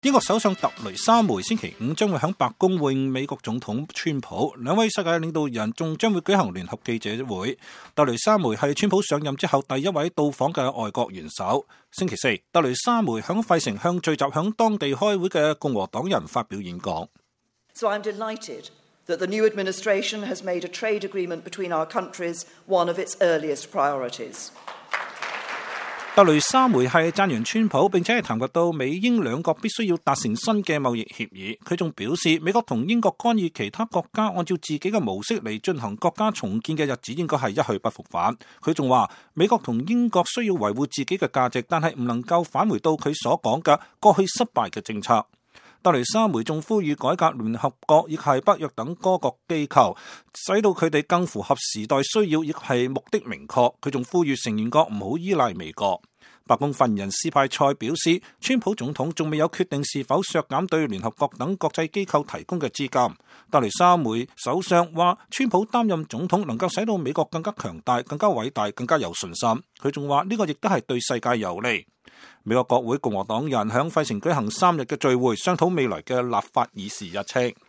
英國首相特雷莎梅星期五將會喺白宮會見美國總統川普，兩位世界領導人仲將會舉行聯合記者會。特雷莎梅係川普上任之後第一位到訪嘅外國元首。星期四，特雷莎梅喺費城向聚集喺當地開會嘅共和黨人發表演講。 So I'm delighted that the new administration has made a trade agreement between our countries one of its earliest priorities. 特雷莎梅係讚揚川普，並且係談及到美英兩國必須要達成新嘅貿易協議。佢仲表示，美國同英國干預其他國家按照自己嘅模式嚟進行國家重建嘅日子應該係一去不復返。佢仲話，美國同英國需要維護自己嘅價值，但係唔能夠返回到佢所講嘅過去失敗嘅政策。特雷莎梅仲呼籲改革聯合國，亦係北約等多國機構，使到佢哋更符合時代需要，亦係目的明確。佢仲呼籲成員國唔好依賴美國。白宮發言人斯派塞表示，川普總統仲未有決定是否削減對聯合國等國際機構提供嘅資金。特雷莎梅首相話，川普擔任總統能夠使到美國更加強大、更加偉大、更加有信心。佢仲話呢個亦都係對世界有利。美國國會共和黨人響費城舉行3日嘅聚會，商討未來嘅立法議事日程。